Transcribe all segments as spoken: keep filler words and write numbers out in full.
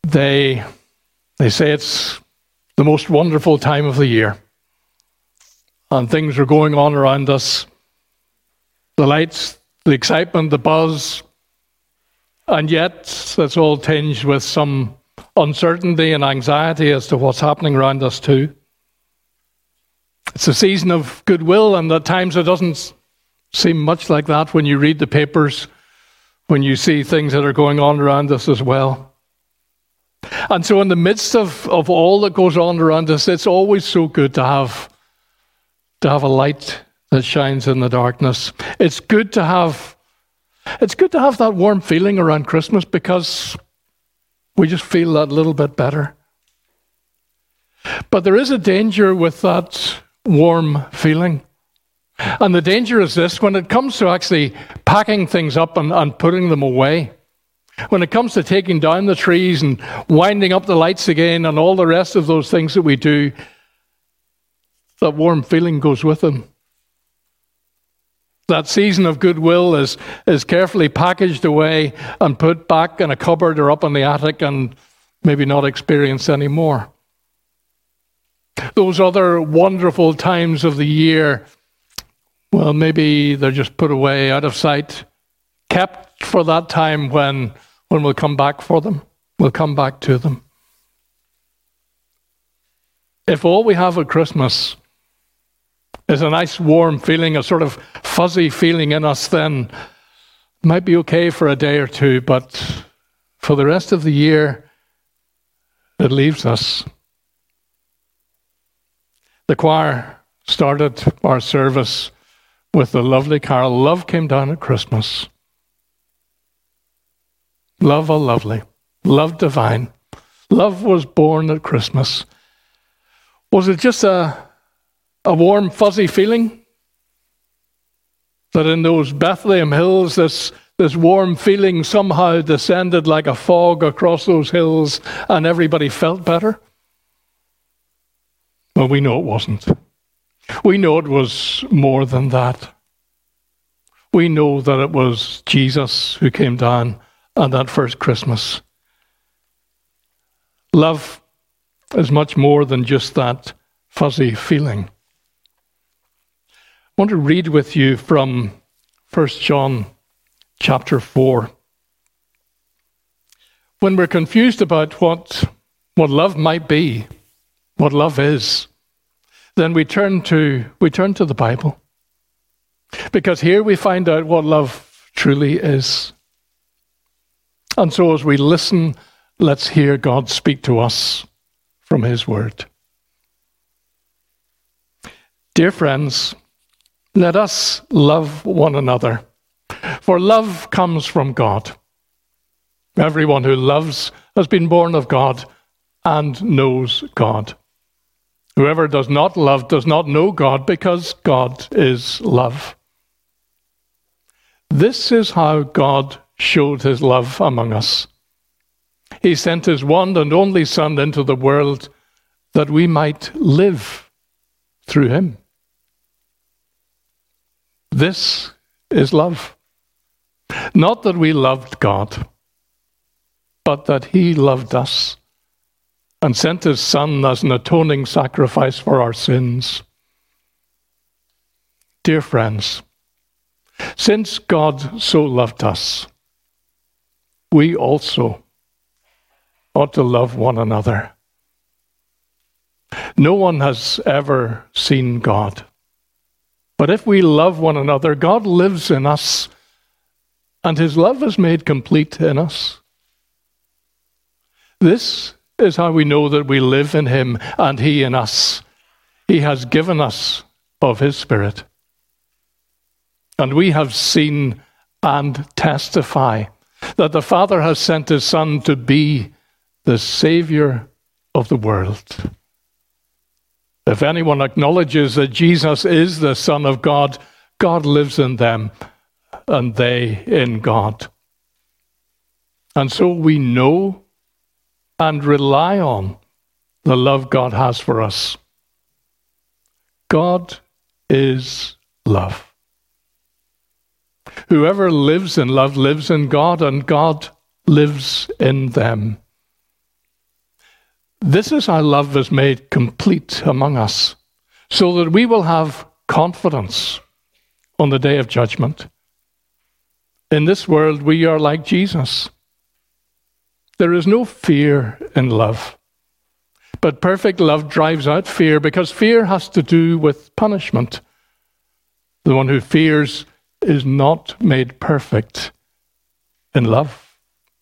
They, they say it's the most wonderful time of the year. And things are going on around us. The lights, the excitement, the buzz. And yet, that's all tinged with some uncertainty and anxiety as to what's happening around us too. It's a season of goodwill, and at times it doesn't seem much like that when you read the papers, when you see things that are going on around us as well. And so in the midst of, of all that goes on around us, it's always so good to have, to have a light that shines in the darkness. It's good to have, it's good to have that warm feeling around Christmas because we just feel that little bit better. But there is a danger with that warm feeling. And the danger is this: when it comes to actually packing things up and, and putting them away, when it comes to taking down the trees and winding up the lights again and all the rest of those things that we do, that warm feeling goes with them. That season of goodwill is, is carefully packaged away and put back in a cupboard or up in the attic and maybe not experienced anymore. Those other wonderful times of the year, well, maybe they're just put away, out of sight, kept for that time when, when we'll come back for them. We'll come back to them. If all we have at Christmas is a nice warm feeling, a sort of fuzzy feeling in us, then it might be okay for a day or two, but for the rest of the year, it leaves us. The choir started our service with the lovely carol, "Love Came Down at Christmas." Love, oh lovely, love divine. Love was born at Christmas. Was it just a, a warm, fuzzy feeling? That in those Bethlehem hills, this, this warm feeling somehow descended like a fog across those hills and everybody felt better? Well, we know it wasn't. We know it was more than that. We know that it was Jesus who came down on that first Christmas. Love is much more than just that fuzzy feeling. I want to read with you from First John chapter four. When we're confused about what, what love might be, what love is, then we turn to we turn to the Bible. Because here we find out what love truly is. And so as we listen, let's hear God speak to us from his word. Dear friends, let us love one another, for love comes from God. Everyone who loves has been born of God and knows God. Whoever does not love does not know God, because God is love. This is how God showed his love among us. He sent his one and only Son into the world that we might live through him. This is love. Not that we loved God, but that he loved us and sent his Son as an atoning sacrifice for our sins. Dear friends, since God so loved us, we also ought to love one another. No one has ever seen God. But if we love one another, God lives in us, and his love is made complete in us. This is how we know that we live in him and he in us. He has given us of his Spirit. And we have seen and testify that the Father has sent his Son to be the Savior of the world. If anyone acknowledges that Jesus is the Son of God, God lives in them and they in God. And so we know and rely on the love God has for us. God is love. Whoever lives in love lives in God, and God lives in them. This is how love is made complete among us, so that we will have confidence on the day of judgment. In this world, we are like Jesus. There is no fear in love. But perfect love drives out fear, because fear has to do with punishment. The one who fears is not made perfect in love.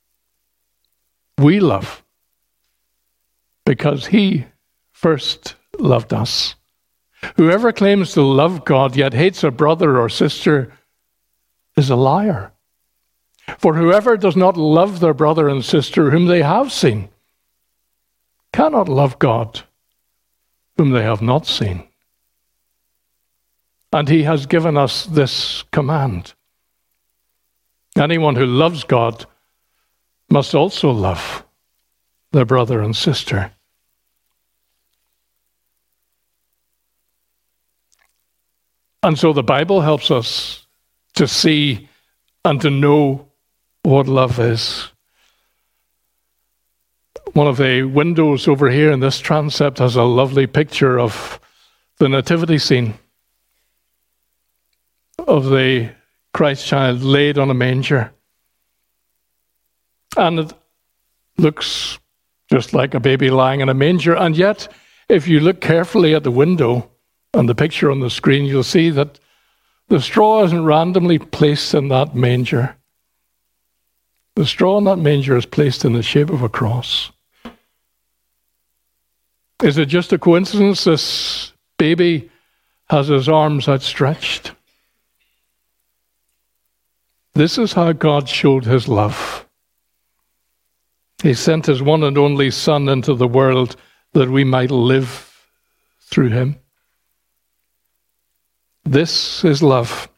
We love because he first loved us. Whoever claims to love God yet hates a brother or sister is a liar. For whoever does not love their brother and sister whom they have seen cannot love God whom they have not seen. And he has given us this command. Anyone who loves God must also love their brother and sister. And so the Bible helps us to see and to know what love is. One of the windows over here in this transept has a lovely picture of the nativity scene of the Christ child laid on a manger. And it looks just like a baby lying in a manger. And yet, if you look carefully at the window and the picture on the screen, you'll see that the straw isn't randomly placed in that manger. The straw in that manger is placed in the shape of a cross. Is it just a coincidence this baby has his arms outstretched? This is how God showed his love. He sent his one and only Son into the world that we might live through him. This is love.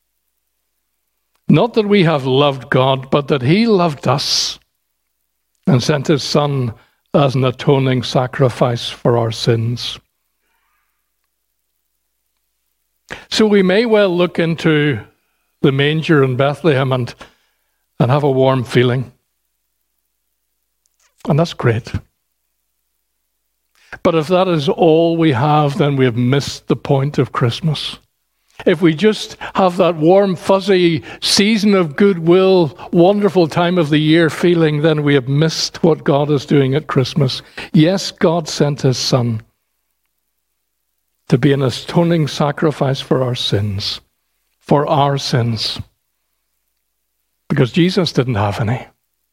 Not that we have loved God, but that he loved us and sent his Son as an atoning sacrifice for our sins. So we may well look into the manger in Bethlehem and, and have a warm feeling. And that's great. But if that is all we have, then we have missed the point of Christmas. If we just have that warm, fuzzy season of goodwill, wonderful time of the year feeling, then we have missed what God is doing at Christmas. Yes, God sent his Son to be an atoning sacrifice for our sins, for our sins, because Jesus didn't have any.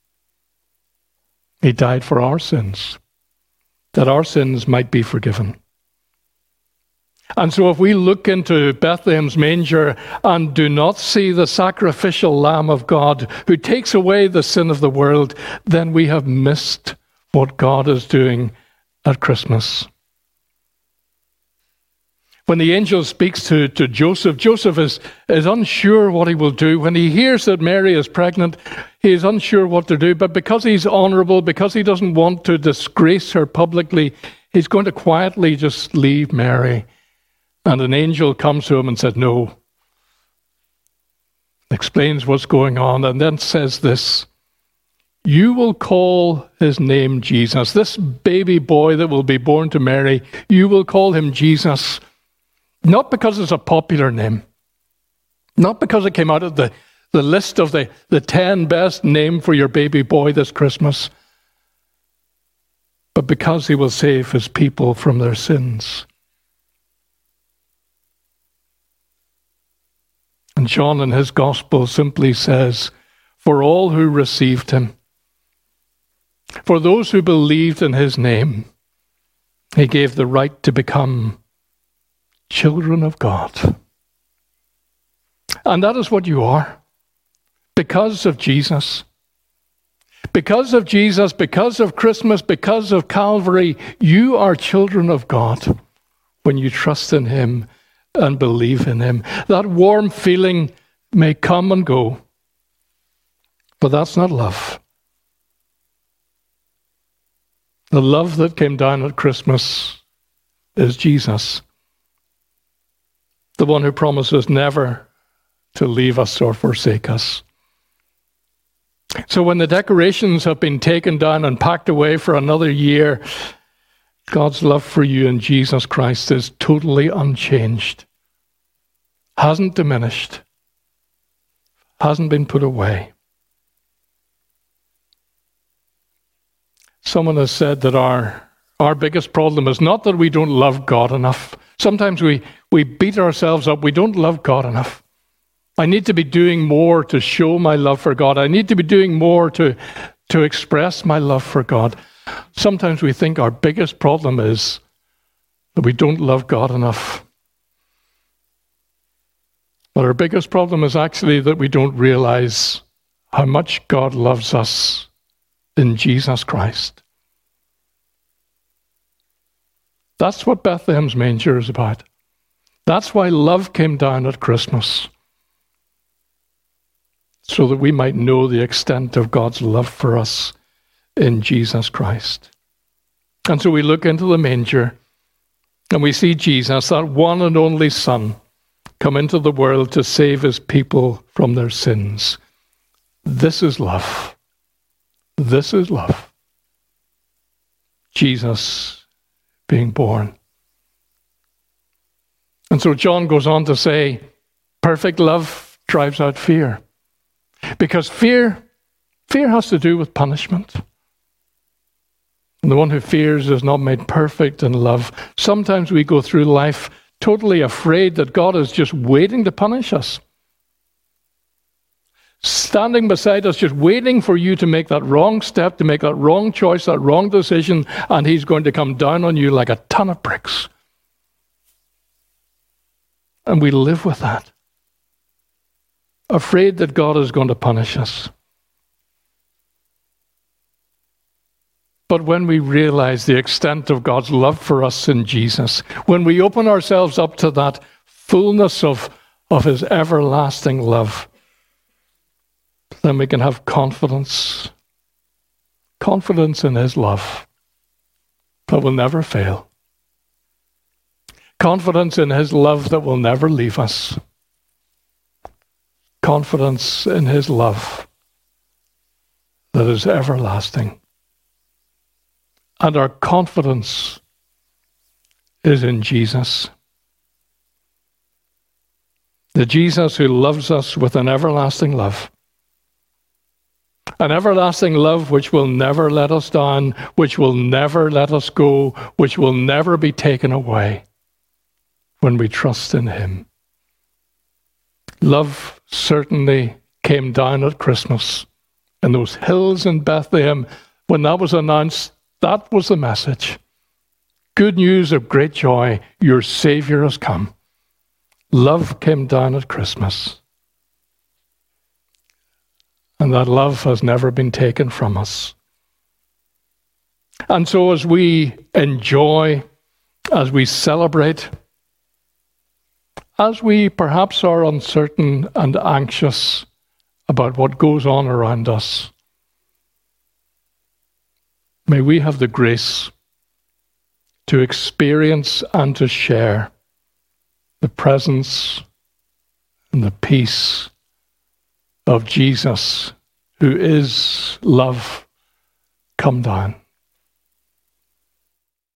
He died for our sins, that our sins might be forgiven. And so if we look into Bethlehem's manger and do not see the sacrificial Lamb of God who takes away the sin of the world, then we have missed what God is doing at Christmas. When the angel speaks to, to Joseph, Joseph is, is unsure what he will do. When he hears that Mary is pregnant, he is unsure what to do. But because he's honorable, because he doesn't want to disgrace her publicly, he's going to quietly just leave Mary. And an angel comes to him and says, no. Explains what's going on and then says this: you will call his name Jesus. This baby boy that will be born to Mary, you will call him Jesus. Not because it's a popular name. Not because it came out of the, the list of the, the ten best name for your baby boy this Christmas. But because he will save his people from their sins. And John in his gospel simply says, for all who received him, for those who believed in his name, he gave the right to become children of God. And that is what you are. Because of Jesus. Because of Jesus, because of Christmas, because of Calvary, you are children of God when you trust in him and believe in him. That warm feeling may come and go, but that's not love. The love that came down at Christmas is Jesus, the one who promises never to leave us or forsake us. So when the decorations have been taken down and packed away for another year, God's love for you in Jesus Christ is totally unchanged, hasn't diminished, hasn't been put away. Someone has said that our, our biggest problem is not that we don't love God enough. Sometimes we, we beat ourselves up. We don't love God enough. I need to be doing more to show my love for God. I need to be doing more to, to express my love for God. Sometimes we think our biggest problem is that we don't love God enough. But our biggest problem is actually that we don't realize how much God loves us in Jesus Christ. That's what Bethlehem's manger is about. That's why love came down at Christmas, so that we might know the extent of God's love for us in Jesus Christ. And so we look into the manger and we see Jesus, that one and only Son, come into the world to save his people from their sins. This is love. This is love. Jesus being born. And so John goes on to say, perfect love drives out fear. Because fear, fear has to do with punishment. And the one who fears is not made perfect in love. Sometimes we go through life totally afraid that God is just waiting to punish us. Standing beside us, just waiting for you to make that wrong step, to make that wrong choice, that wrong decision, and he's going to come down on you like a ton of bricks. And we live with that, afraid that God is going to punish us. But when we realize the extent of God's love for us in Jesus, when we open ourselves up to that fullness of, of his everlasting love, then we can have confidence, confidence in his love that will never fail. Confidence in his love that will never leave us. Confidence in his love that is everlasting. And our confidence is in Jesus. The Jesus who loves us with an everlasting love. An everlasting love which will never let us down, which will never let us go, which will never be taken away when we trust in him. Love certainly came down at Christmas. In those hills in Bethlehem, when that was announced, that was the message. Good news of great joy, your Savior has come. Love came down at Christmas. And that love has never been taken from us. And so as we enjoy, as we celebrate, as we perhaps are uncertain and anxious about what goes on around us, may we have the grace to experience and to share the presence and the peace of Jesus, who is love, come down.